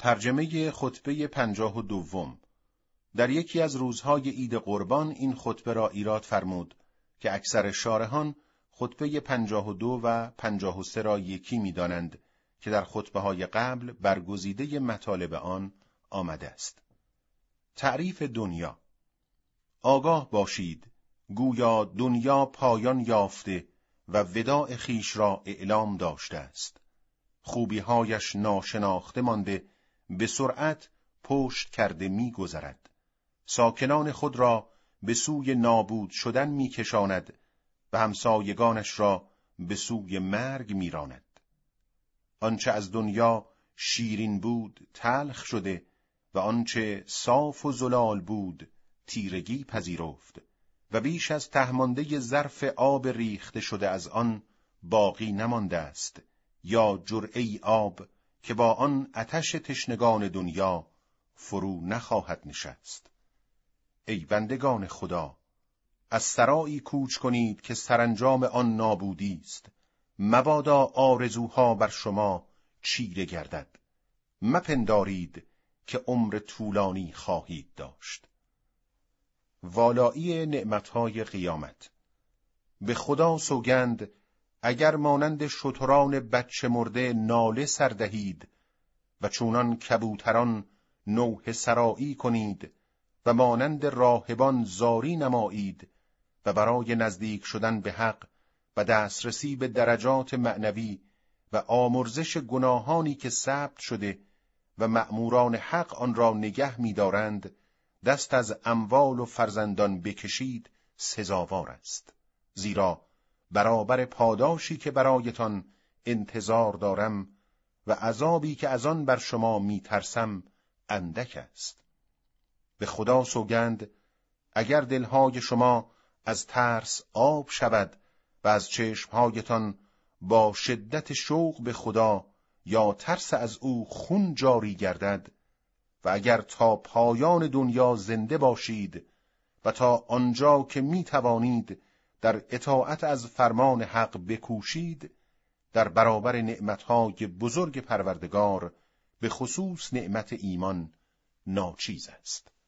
ترجمه خطبه 52. در یکی از روزهای عید قربان این خطبه را ایراد فرمود که اکثر شارحان خطبه 52 و 53 را یکی می‌دانند که در خطبه‌های قبل برگزیده مطالب آن آمده است. تعریف دنیا: آگاه باشید، گویا دنیا پایان یافته و وداع خویش را اعلام داشته است. خوبی‌هایش ناشناخته مانده، به سرعت پشت کرده می‌گذرد. ساکنان خود را به سوی نابود شدن می‌کشاند و همسایگانش را به سوی مرگ می‌راند. آنچه از دنیا شیرین بود تلخ شده و آنچه صاف و زلال بود تیرگی پذیرفت و بیش از تهمانده ظرف آب ریخته شده از آن باقی نمانده است، یا جرعه‌ای آب که با آن آتش تشنگان دنیا فرو نخواهد نشست. ای بندگان خدا، از سرایی کوچ کنید که سرانجام آن نابودی است. مبادا آرزوها بر شما چیره گردد. مپندارید که عمر طولانی خواهید داشت. والایی نعمتهای قیامت: به خدا سوگند اگر مانند شتران بچه مرده ناله سردهید و چونان کبوتران نوحه سرایی کنید و مانند راهبان زاری نمایید و برای نزدیک شدن به حق و دسترسی به درجات معنوی و آمرزش گناهانی که ثبت شده و مأموران حق آن را نگه می‌دارند، دست از اموال و فرزندان بکشید، سزاوار است. زیرا برابر پاداشی که برایتان انتظار دارم و عذابی که از آن بر شما می‌ترسم اندک است. به خدا سوگند اگر دلهای شما از ترس آب شود و از چشمهایتان با شدت شوق به خدا یا ترس از او خون جاری گردد و اگر تا پایان دنیا زنده باشید و تا آنجا که می توانید در اطاعت از فرمان حق بکوشید، در برابر نعمتهای بزرگ پروردگار به خصوص نعمت ایمان ناچیز است.